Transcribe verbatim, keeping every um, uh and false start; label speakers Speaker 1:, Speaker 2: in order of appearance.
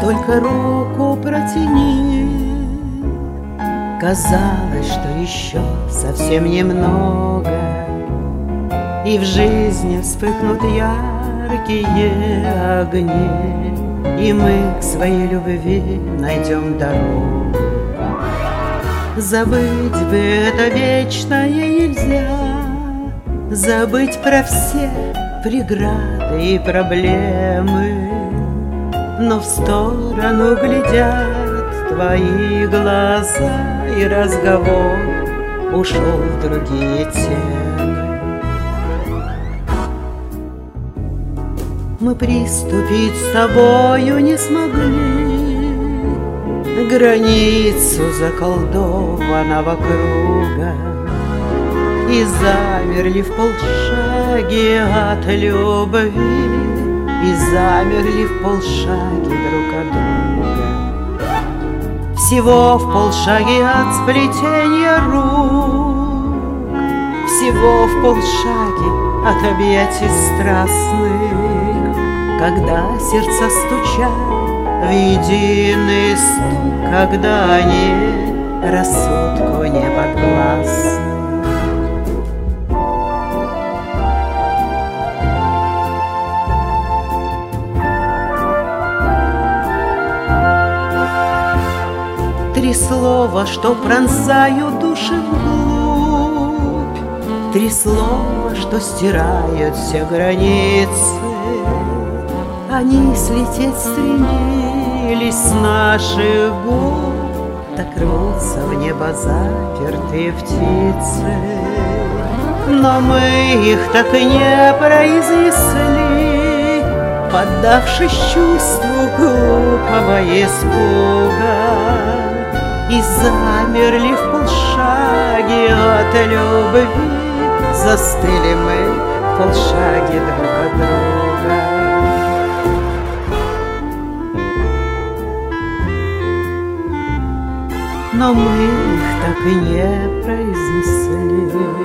Speaker 1: только руку протяни. Казалось, что еще совсем немного, и в жизни вспыхнут яркие огни, и мы к своей любви найдем дорогу. Забыть бы это вечное нельзя, забыть про все преграды и проблемы, но в сторону глядят твои глаза, и разговор ушел в другие темы. Мы приступить с тобою не смогли границу заколдованного круга, и замерли в полшаге от любви, и замерли в полшаге друг от друга. Всего в полшаге от сплетения рук, всего в полшаге от объятий страстных, когда сердца стучат в единый стук, когда они рассудку не подвластны. Три слова, что пронзают души вглубь, три слова, что стирают все границы. Они слететь стремились с наших губ, так рвутся в небо запертые птицы. Но мы их так и не произнесли, поддавшись чувству глупого испуга, и замерли в полшаге от любви, застыли мы в полшаге друг от друга. Но мы их так и не произнесли.